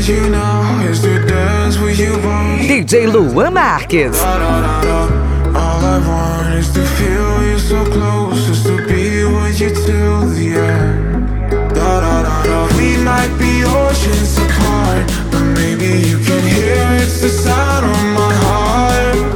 with you now is to dance with you once. DJ Luan Marques. All I want is to feel you so close, just to be with you till the end. We might be oceans apart, but maybe you can hear it's the sound of my heart.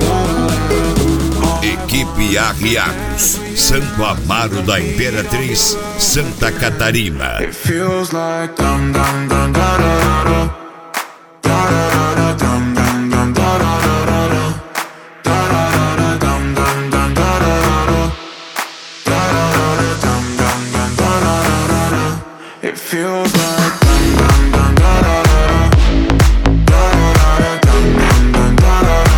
Equipe Arriados, Santo Amaro da Imperatriz, Santa Catarina. It feels like dum dum dum da da da da da da dum dum dum da da da da da da dum dum dum da da da da dum dum dum da da da. It feels like dum dum dum da da da da dum dum dum da da da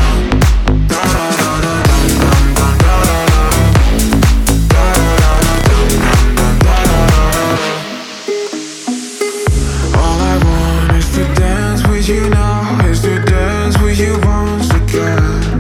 you now is to dance with you once again.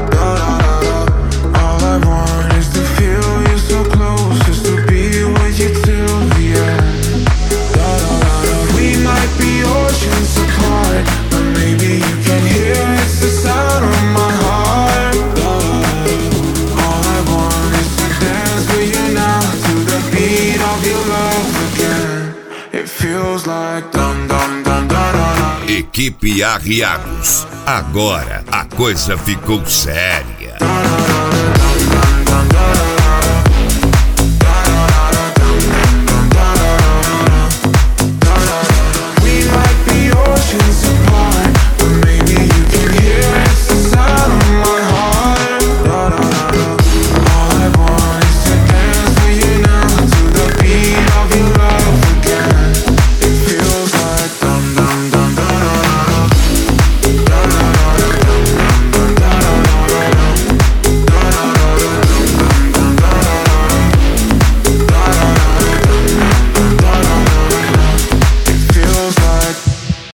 All I want is to feel you so close, just to be with you till the end. We might be oceans apart, but maybe you can hear it's the sound of my heart. All I want is to dance with you now, to the beat of your love again. It feels like dum dum dum da da da. Equipe Arriados, agora a coisa ficou séria.